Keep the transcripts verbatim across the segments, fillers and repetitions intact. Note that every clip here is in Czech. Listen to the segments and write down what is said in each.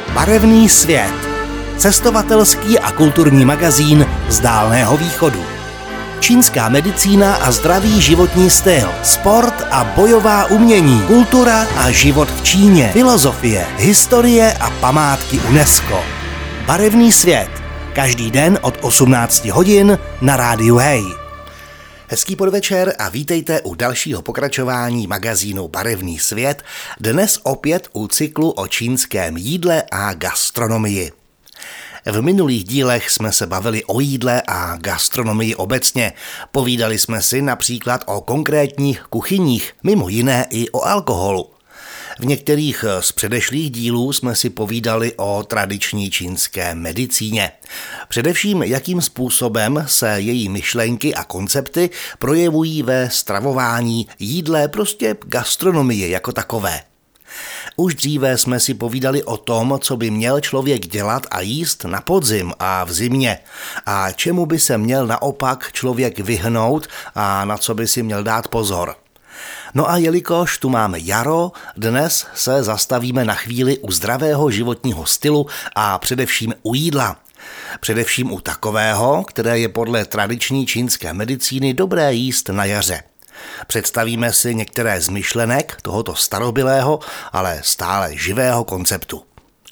Barevný svět. Cestovatelský a kulturní magazín z Dálného východu. Čínská medicína a zdravý životní styl, sport a bojová umění, kultura a život v Číně, filozofie, historie a památky UNESCO. Barevný svět. Každý den od osmnácti hodin na rádiu Hej. Hezký podvečer a vítejte u dalšího pokračování magazínu Barevný svět, dnes opět u cyklu o čínském jídle a gastronomii. V minulých dílech jsme se bavili o jídle a gastronomii obecně. Povídali jsme si například o konkrétních kuchyních, mimo jiné i o alkoholu. V některých z předešlých dílů jsme si povídali o tradiční čínské medicíně. Především, jakým způsobem se její myšlenky a koncepty projevují ve stravování, jídle, prostě gastronomii jako takové. Už dříve jsme si povídali o tom, co by měl člověk dělat a jíst na podzim a v zimě a čemu by se měl naopak člověk vyhnout a na co by si měl dát pozor. No a jelikož tu máme jaro, dnes se zastavíme na chvíli u zdravého životního stylu a především u jídla. Především u takového, které je podle tradiční čínské medicíny dobré jíst na jaře. Představíme si některé z myšlenek tohoto starobylého, ale stále živého konceptu.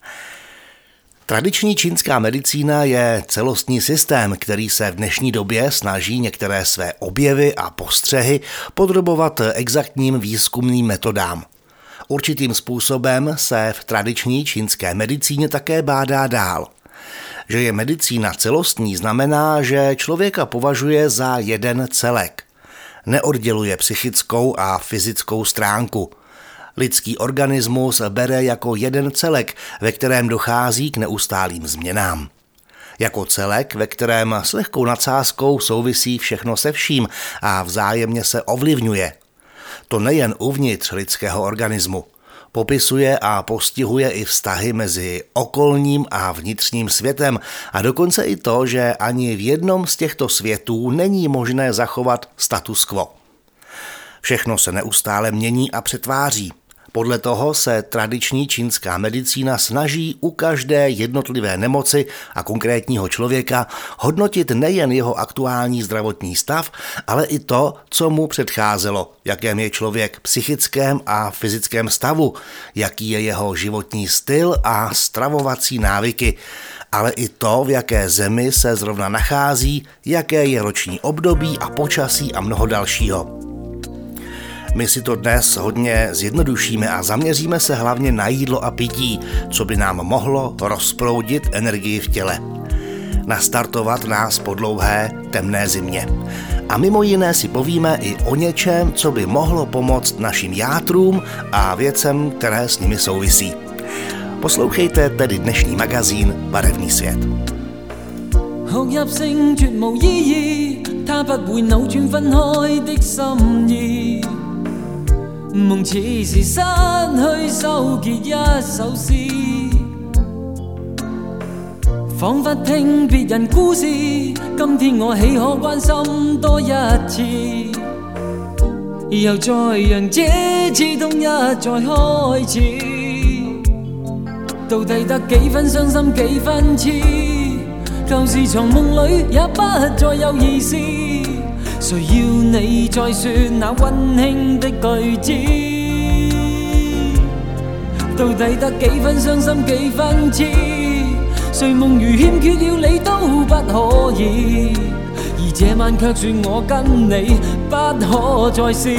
Tradiční čínská medicína je celostní systém, který se v dnešní době snaží některé své objevy a postřehy podrobovat exaktním výzkumným metodám. Určitým způsobem se v tradiční čínské medicíně také bádá dál. Že je medicína celostní znamená, že člověka považuje za jeden celek. Neodděluje psychickou a fyzickou stránku. Lidský organismus bere jako jeden celek, ve kterém dochází k neustálým změnám. Jako celek, ve kterém s lehkou nadsázkou souvisí všechno se vším a vzájemně se ovlivňuje. To nejen uvnitř lidského organismu. Popisuje a postihuje i vztahy mezi okolním a vnitřním světem a dokonce i to, že ani v jednom z těchto světů není možné zachovat status quo. Všechno se neustále mění a přetváří. Podle toho se tradiční čínská medicína snaží u každé jednotlivé nemoci a konkrétního člověka hodnotit nejen jeho aktuální zdravotní stav, ale i to, co mu předcházelo, jakém je člověk v psychickém a fyzickém stavu, jaký je jeho životní styl a stravovací návyky, ale i to, v jaké zemi se zrovna nachází, jaké je roční období a počasí a mnoho dalšího. My si to dnes hodně zjednodušíme a zaměříme se hlavně na jídlo a pití, co by nám mohlo rozproudit energii v těle. Nastartovat nás po dlouhé, temné zimě. A mimo jiné si povíme i o něčem, co by mohlo pomoct našim játrům a věcem, které s nimi souvisí. Poslouchejte tedy dnešní magazín Barevný svět.夢似是失去收結一首詩，彷彿聽別人故事，今天我豈可關心多一次？又再讓這刺痛一再開始，到底得幾分傷心幾分痴？舊時藏夢裏也不再有意思。誰要你再說那溫馨的句子？到底得幾分傷心幾分痴？誰夢如欠缺了你都不可以，而這晚卻說我跟你不可再試。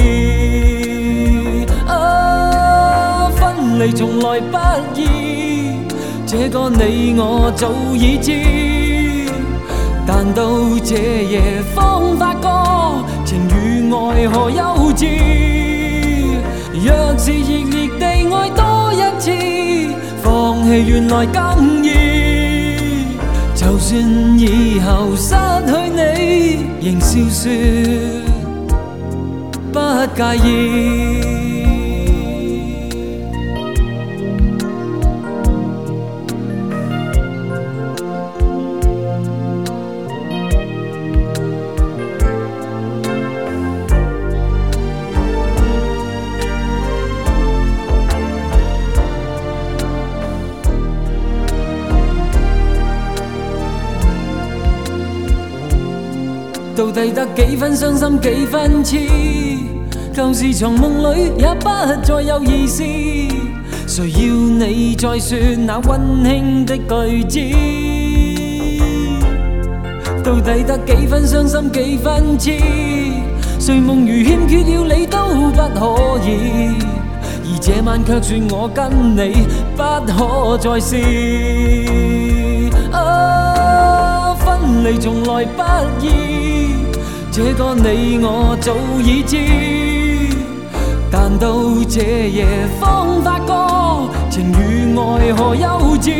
啊，分離從來不易，這個你我早已知。但到這夜方發覺情與愛何幼稚，若是熱烈地愛多一次，放棄原來更易。就算以後失去你，仍笑說不介意。 到底得幾分傷心幾分痴，舊時從夢裏也不再有意思，誰要你再說那溫馨的句子？到底得幾分傷心幾分痴，誰夢如欠缺了你都不可以，而這晚卻說我跟你不可再試。啊，分離從來不易，這個你我早已知，但到這夜方發覺情與愛何幼稚。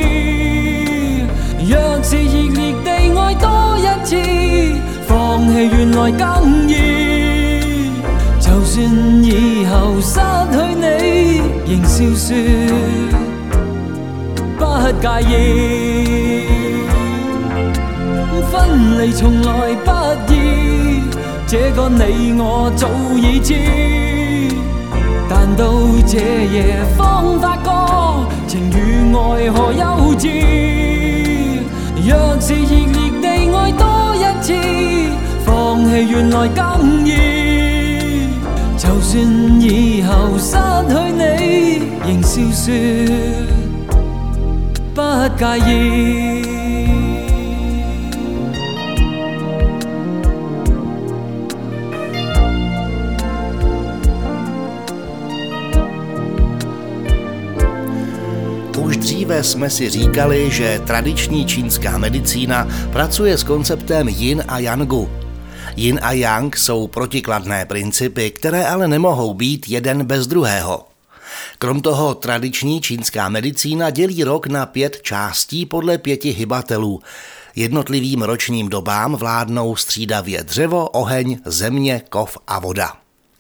若是熱烈地愛多一次，放棄原來更易。就算以後失去你，仍笑說不介意。分離從來不易，這個你我早已知，但到這夜方發覺情與愛何幼稚。若是熱烈地愛多一次，放棄原來更易。就算以後失去你，仍笑說不介意。 Už dříve jsme si říkali, že tradiční čínská medicína pracuje s konceptem yin a yangu. Yin a yang jsou protikladné principy, které ale nemohou být jeden bez druhého. Krom toho tradiční čínská medicína dělí rok na pět částí podle pěti hybatelů. Jednotlivým ročním dobám vládnou střídavě dřevo, oheň, země, kov a voda.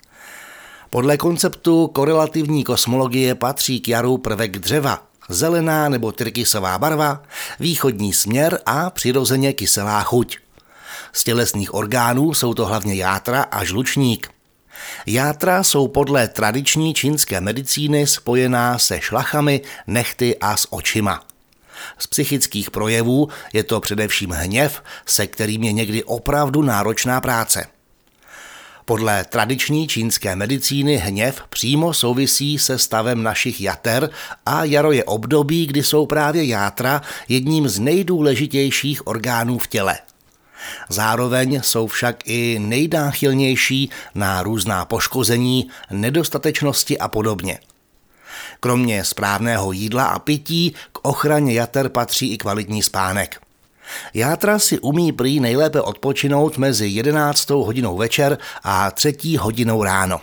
Podle konceptu korelativní kosmologie patří k jaru prvek dřeva, zelená nebo tyrkysová barva, východní směr a přirozeně kyselá chuť. Z tělesných orgánů jsou to hlavně játra a žlučník. Játra jsou podle tradiční čínské medicíny spojená se šlachami, nehty a s očima. Z psychických projevů je to především hněv, se kterým je někdy opravdu náročná práce. Podle tradiční čínské medicíny hněv přímo souvisí se stavem našich jater a jaro je období, kdy jsou právě játra jedním z nejdůležitějších orgánů v těle. Zároveň jsou však i nejnáchylnější na různá poškození, nedostatečnosti a podobně. Kromě správného jídla a pití k ochraně jater patří i kvalitní spánek. Játra si umí prý nejlépe odpočinout mezi jedenáctou hodinou večer a třetí hodinou ráno.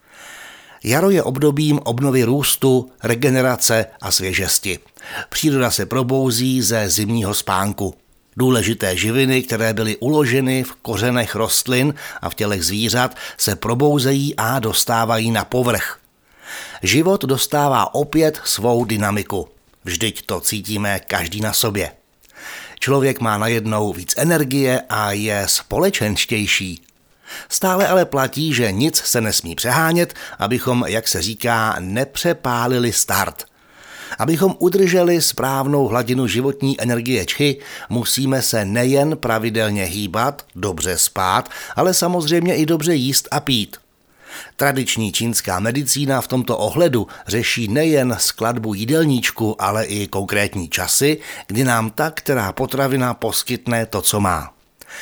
Jaro je obdobím obnovy růstu, regenerace a svěžesti. Příroda se probouzí ze zimního spánku. Důležité živiny, které byly uloženy v kořenech rostlin a v tělech zvířat, se probouzejí a dostávají na povrch. Život dostává opět svou dynamiku. Vždyť to cítíme každý na sobě. Člověk má najednou víc energie a je společenštější. Stále ale platí, že nic se nesmí přehánět, abychom, jak se říká, nepřepálili start. Abychom udrželi správnou hladinu životní energie čchy, musíme se nejen pravidelně hýbat, dobře spát, ale samozřejmě i dobře jíst a pít. Tradiční čínská medicína v tomto ohledu řeší nejen skladbu jídelníčku, ale i konkrétní časy, kdy nám ta která potravina poskytne to, co má.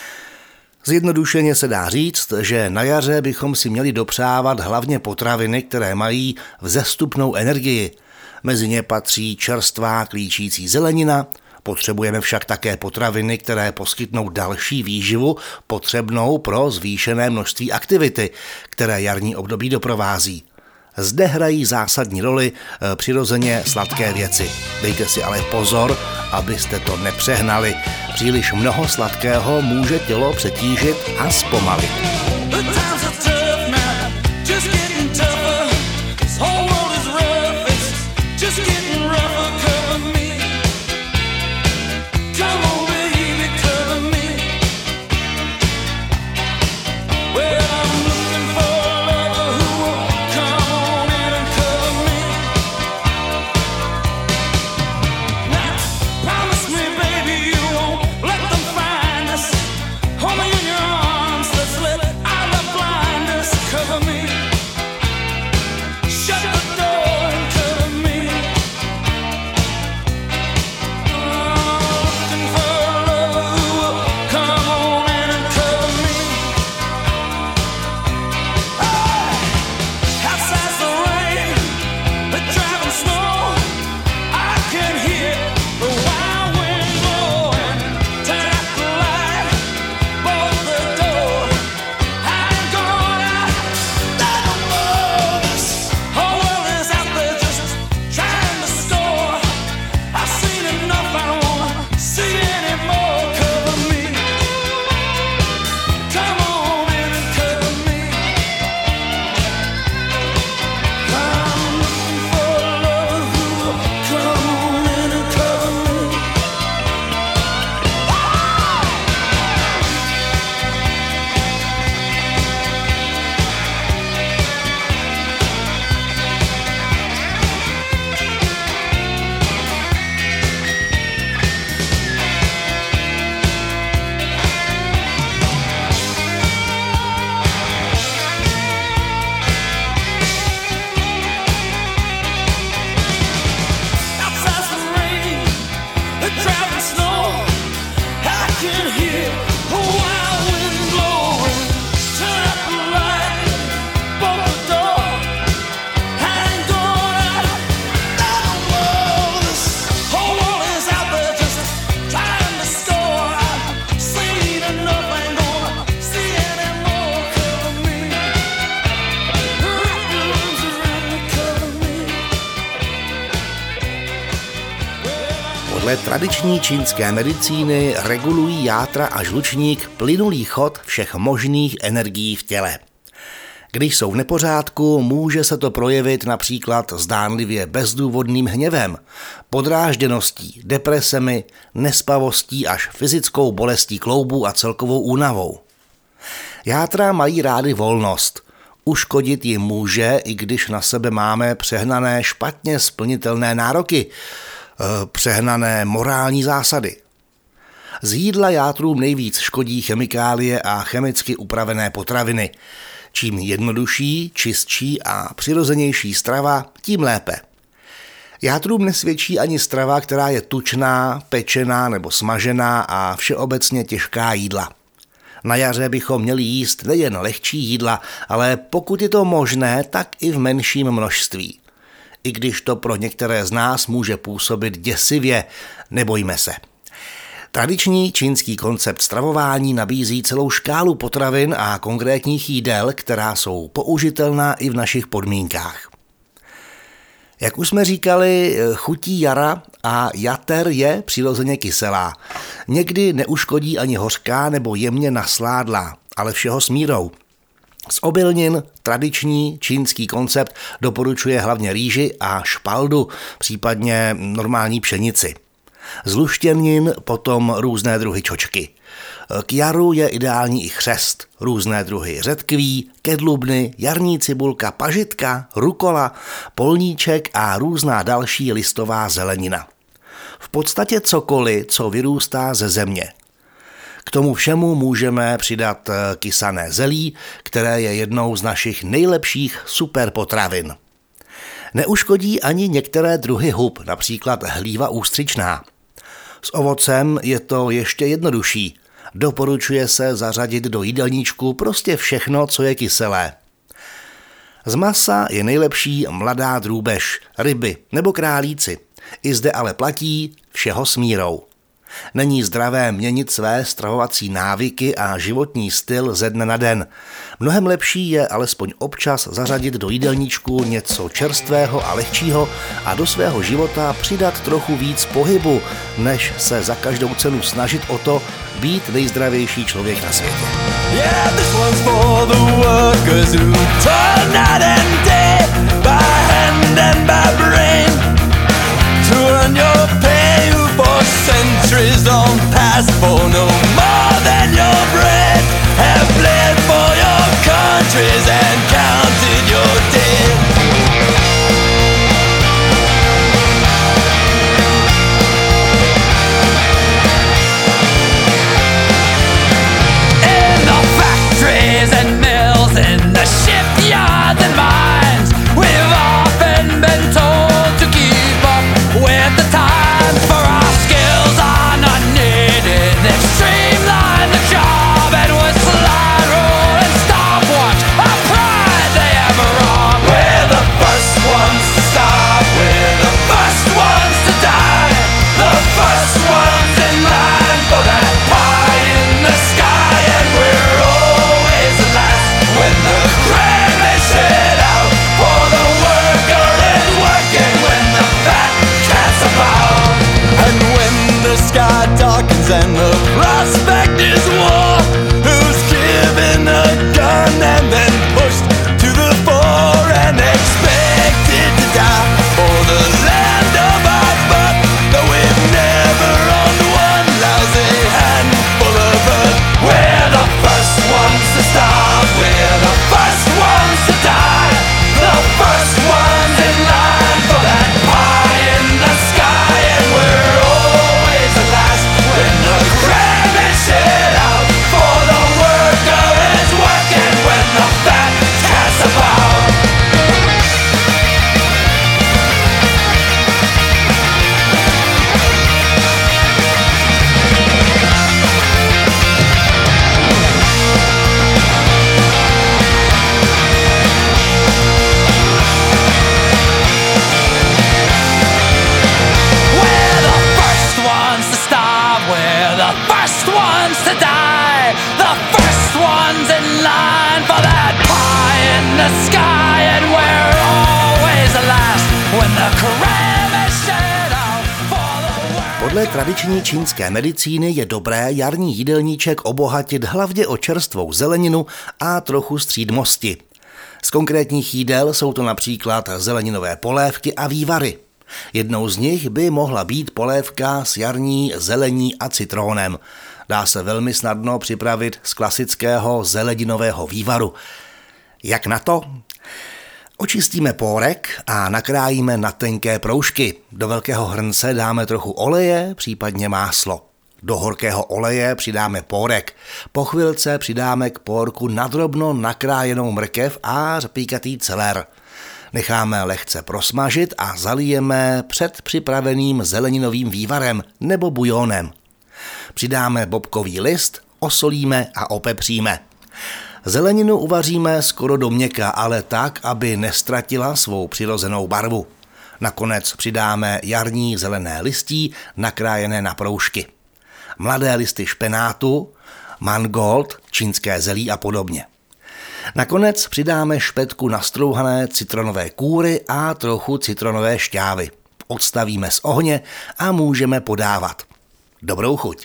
Zjednodušeně se dá říct, že na jaře bychom si měli dopřávat hlavně potraviny, které mají vzestupnou energii. Mezi ně patří čerstvá klíčící zelenina, potřebujeme však také potraviny, které poskytnou další výživu potřebnou pro zvýšené množství aktivity, které jarní období doprovází. Zde hrají zásadní roli e, přirozeně sladké věci. Dejte si ale pozor, abyste to nepřehnali. Příliš mnoho sladkého může tělo přetížit a zpomalit. Hold me in your arms. Podle tradiční čínské medicíny regulují játra a žlučník plynulý chod všech možných energií v těle. Když jsou v nepořádku, může se to projevit například zdánlivě bezdůvodným hněvem, podrážděností, depresemi, nespavostí až fyzickou bolestí kloubů a celkovou únavou. Játra mají rády volnost. Uškodit jim může, i když na sebe máme přehnané špatně splnitelné nároky, přehnané morální zásady. Z jídla játrům nejvíc škodí chemikálie a chemicky upravené potraviny. Čím jednodušší, čistší a přirozenější strava, tím lépe. Játrům nesvědčí ani strava, která je tučná, pečená nebo smažená a všeobecně těžká jídla. Na jaře bychom měli jíst nejen lehčí jídla, ale pokud je to možné, tak i v menším množství. I když to pro některé z nás může působit děsivě, nebojme se. Tradiční čínský koncept stravování nabízí celou škálu potravin a konkrétních jídel, která jsou použitelná i v našich podmínkách. Jak už jsme říkali, chutí jara a jater je přirozeně kyselá. Někdy neuškodí ani hořká nebo jemně nasládlá, ale všeho s mírou. Z obilnin tradiční čínský koncept doporučuje hlavně rýži a špaldu, případně normální pšenici. Z luštěnin potom různé druhy čočky. K jaru je ideální i chřest, různé druhy řetkví, kedlubny, jarní cibulka, pažitka, rukola, polníček a různá další listová zelenina. V podstatě cokoliv, co vyrůstá ze země. K tomu všemu můžeme přidat kysané zelí, které je jednou z našich nejlepších superpotravin. Neuškodí ani některé druhy hub, například hlíva ústřičná. S ovocem je to ještě jednodušší. Doporučuje se zařadit do jídelníčku prostě všechno, co je kyselé. Z masa je nejlepší mladá drůbež, ryby nebo králíci. I zde ale platí všeho s mírou. Není zdravé měnit své stravovací návyky a životní styl ze dne na den. Mnohem lepší je alespoň občas zařadit do jídelníčku něco čerstvého a lehčího a do svého života přidat trochu víc pohybu, než se za každou cenu snažit o to být nejzdravější člověk na světě. Yeah, this one's for the workers who toil night and day, by hand and by brain, to earn your pay for centuries on past, for no more than your bread, have bled for your countries and counted your dead. In the factories and mills, in the shipyards and mines, we've often been told to keep up with the times, for our skills are not needed. They've streamlined the job and with slide rule and stopwatch, a pride they have wrong. We're the first ones to stop, we're the first ones to die, the first ones in line for that pie in the sky, and we're always the last when the crane is set out, for the worker is working when the fat cat's about. And when the sky darkens and the prospect is war, who's given a gun and then pushed to the fore and expected to die for the land of our birth, though we've never owned one lousy handful of earth. We're the first ones to stop, we're the first ones to die, the first ones in line for that pie in the sky, and we're always the last when the crab is set out, for the worker is working when the fat cat's about. We're the first ones to stop, we're the first ones to die, the first ones in line for that pie in the sky, and we're always the last when the crab is set out for the world. Podle tradiční čínské medicíny je dobré jarní jídelníček obohatit hlavně o čerstvou zeleninu a trochu střídmosti. Z konkrétních jídel jsou to například zeleninové polévky a vývary. Jednou z nich by mohla být polévka s jarní zelení a citrónem. Dá se velmi snadno připravit z klasického zeleninového vývaru. Jak na to? Očistíme pórek a nakrájíme na tenké proužky. Do velkého hrnce dáme trochu oleje, případně máslo. Do horkého oleje přidáme pórek. Po chvilce přidáme k pórku nadrobno nakrájenou mrkev a řpíkatý celer. Necháme lehce prosmažit a zalijeme před připraveným zeleninovým vývarem nebo bujónem. Přidáme bobkový list, osolíme a opepříme. Zeleninu uvaříme skoro do měka, ale tak, aby nestratila svou přirozenou barvu. Nakonec přidáme jarní zelené listí, nakrájené na proužky. Mladé listy špenátu, mangold, čínské zelí a podobně. Nakonec přidáme špetku nastrouhané citronové kůry a trochu citronové šťávy. Odstavíme z ohně a můžeme podávat. Dobrou chuť.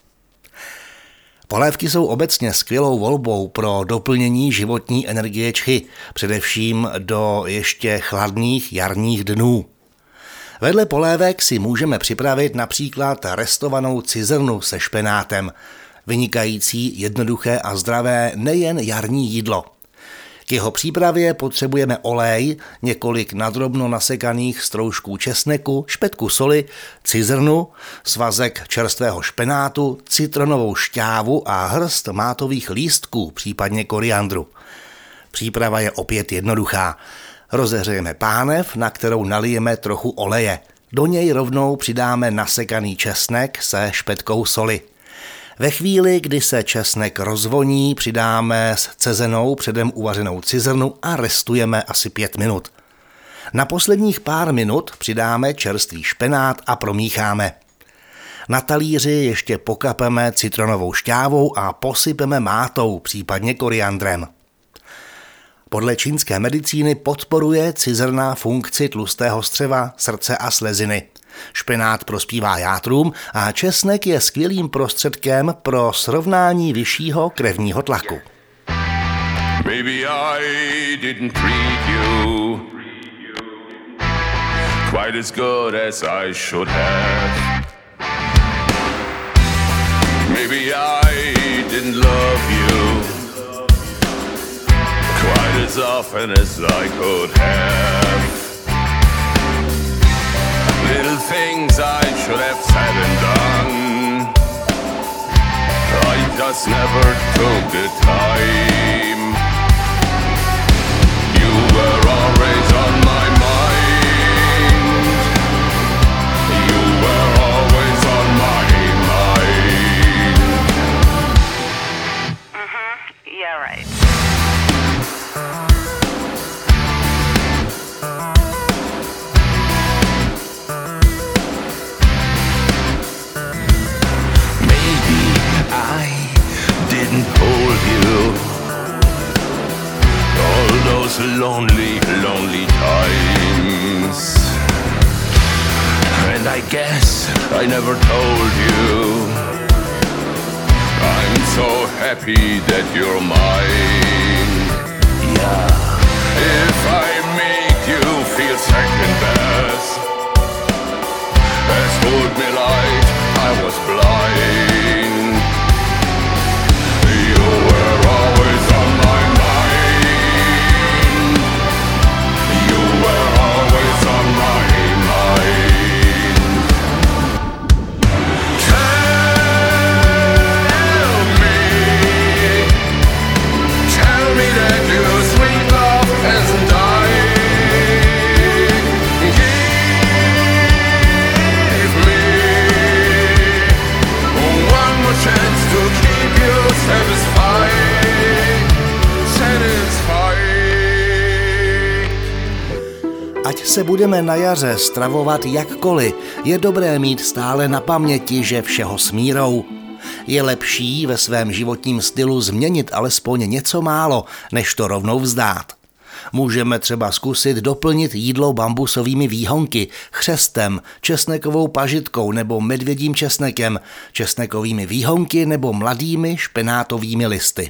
Polévky jsou obecně skvělou volbou pro doplnění životní energie čchy, především do ještě chladných jarních dnů. Vedle polévek si můžeme připravit například restovanou cizrnu se špenátem. Vynikající, jednoduché a zdravé nejen jarní jídlo. K jeho přípravě potřebujeme olej, několik nadrobno nasekaných stroužků česneku, špetku soli, cizrnu, svazek čerstvého špenátu, citronovou šťávu a hrst mátových lístků, případně koriandru. Příprava je opět jednoduchá. Rozehřejeme pánev, na kterou nalijeme trochu oleje. Do něj rovnou přidáme nasekaný česnek se špetkou soli. Ve chvíli, kdy se česnek rozvoní, přidáme scezenou předem uvařenou cizrnu a restujeme asi pět minut. Na posledních pár minut přidáme čerstvý špenát a promícháme. Na talíři ještě pokapeme citronovou šťávou a posypeme mátou, případně koriandrem. Podle čínské medicíny podporuje cizrna funkci tlustého střeva, srdce a sleziny. Špenát prospívá játrům a česnek je skvělým prostředkem pro srovnání vyššího krevního tlaku. Maybe I didn't treat you quite as good as I should have. Maybe I didn't love you quite as often as I could have. Little things I should have said and done, I just never took the time. You were always on my mind. You were always on my mind. Uh-huh, yeah, right. Lonely, lonely times. And I guess I never told you I'm so happy that you're mine. Yeah. If I make you feel second best, as told me light, I was blind. You were always on my mind. Ať se budeme na jaře stravovat jakkoliv, je dobré mít stále na paměti, že všeho s mírou. Je lepší ve svém životním stylu změnit alespoň něco málo, než to rovnou vzdát. Můžeme třeba zkusit doplnit jídlo bambusovými výhonky, chřestem, česnekovou pažitkou nebo medvědím česnekem, česnekovými výhonky nebo mladými špenátovými listy.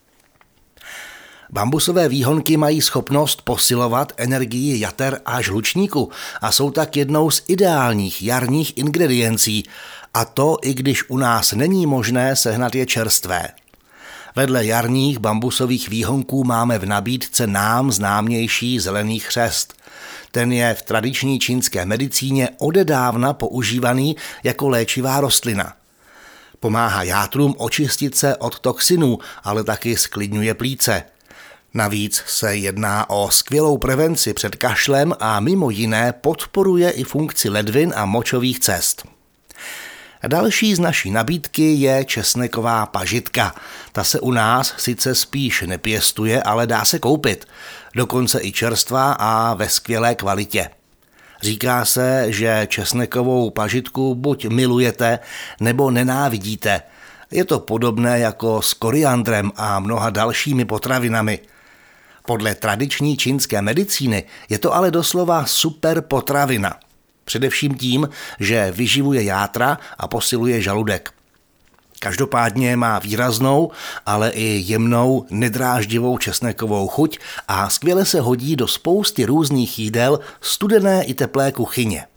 Bambusové výhonky mají schopnost posilovat energii jater a žlučníku a jsou tak jednou z ideálních jarních ingrediencí, a to i když u nás není možné sehnat je čerstvé. Vedle jarních bambusových výhonků máme v nabídce nám známější zelený chřest. Ten je v tradiční čínské medicíně odedávna používaný jako léčivá rostlina. Pomáhá játrům očistit se od toxinů, ale taky zklidňuje plíce. Navíc se jedná o skvělou prevenci před kašlem a mimo jiné podporuje i funkci ledvin a močových cest. Další z naší nabídky je česneková pažitka. Ta se u nás sice spíš nepěstuje, ale dá se koupit. Dokonce i čerstvá a ve skvělé kvalitě. Říká se, že česnekovou pažitku buď milujete, nebo nenávidíte. Je to podobné jako s koriandrem a mnoha dalšími potravinami. Podle tradiční čínské medicíny je to ale doslova super potravina. Především tím, že vyživuje játra a posiluje žaludek. Každopádně má výraznou, ale i jemnou, nedráždivou česnekovou chuť a skvěle se hodí do spousty různých jídel studené i teplé kuchyně.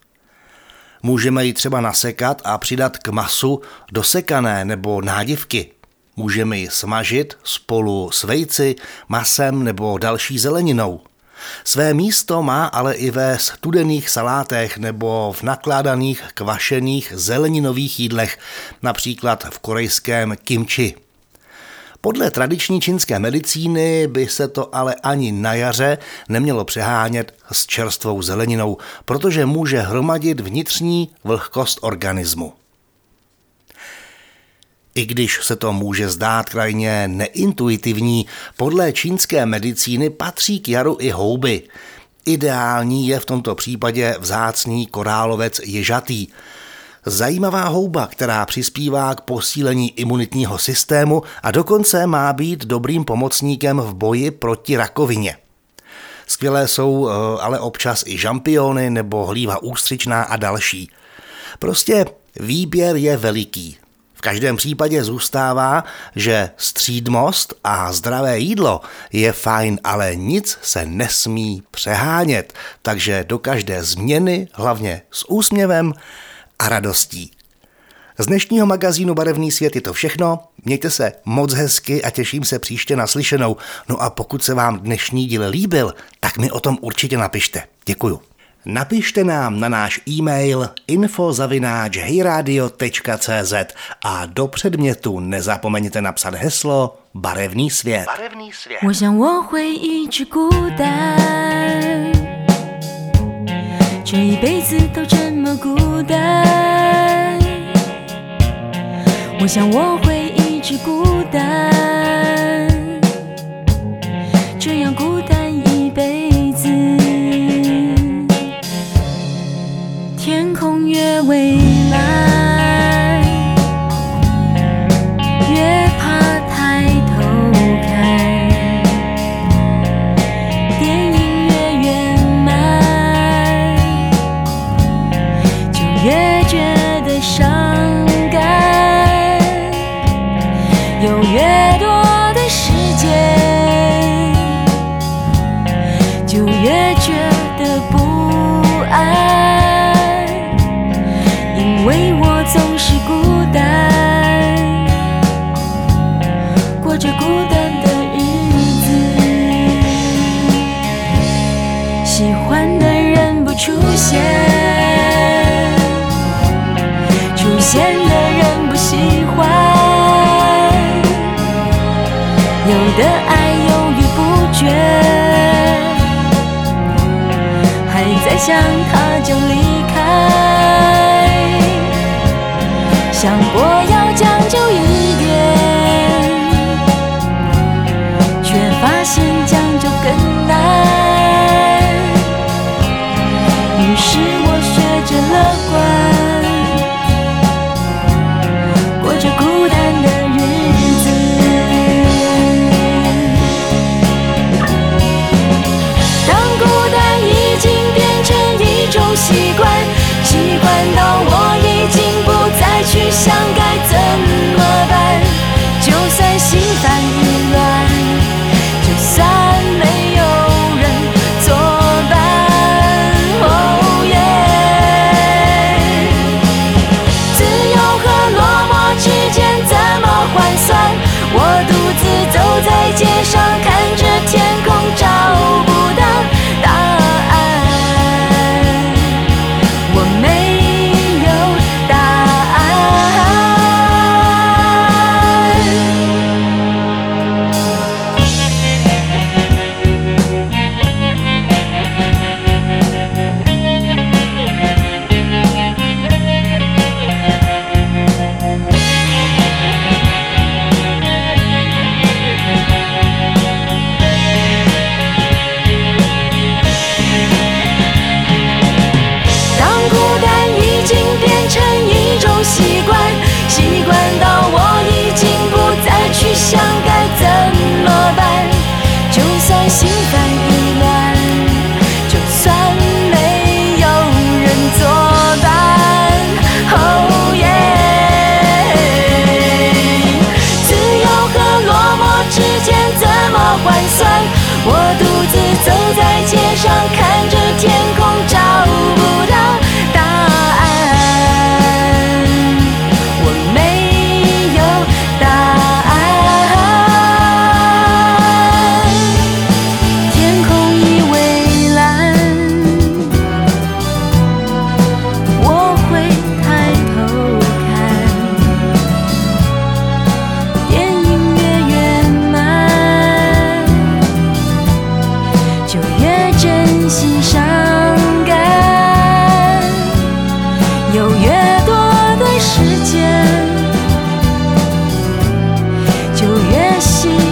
Můžeme ji třeba nasekat a přidat k masu do sekané nebo nádivky. Můžeme ji smažit spolu s vejci, masem nebo další zeleninou. Své místo má ale i ve studených salátech nebo v nakládaných kvašených zeleninových jídlech, například v korejském kimchi. Podle tradiční čínské medicíny by se to ale ani na jaře nemělo přehánět s čerstvou zeleninou, protože může hromadit vnitřní vlhkost organismu. I když se to může zdát krajně neintuitivní, podle čínské medicíny patří k jaru i houby. Ideální je v tomto případě vzácný korálovec ježatý. Zajímavá houba, která přispívá k posílení imunitního systému a dokonce má být dobrým pomocníkem v boji proti rakovině. Skvělé jsou ale občas i žampiony nebo hlíva ústřičná a další. Prostě výběr je veliký. V každém případě zůstává, že střídmost a zdravé jídlo je fajn, ale nic se nesmí přehánět, takže do každé změny, hlavně s úsměvem a radostí. Z dnešního magazínu Barevný svět je to všechno, mějte se moc hezky a těším se příště na slyšenou. No a pokud se vám dnešní díl líbil, tak mi o tom určitě napište. Děkuju. Napište nám na náš e-mail info zavináč hejradio tečka cé zet a do předmětu nezapomeňte napsat heslo Barevný svět. Barevný svět. 我想我会一直孤单，这一辈子都这么孤单。我想我会一直孤单，这样孤单一辈子。天空越蔚蓝，越怕抬头看。电影越圆满，就越觉得伤感。有越多的时间，就越觉得不安。因为我总是孤单，过着孤单的日子。喜欢的人不出现，出现的人不喜欢。有的爱犹豫不决，还在想他就离开。想过要将就一点，却发现将就更难。于是我学着乐观，过着孤单的日子。 越多的时间，就越喜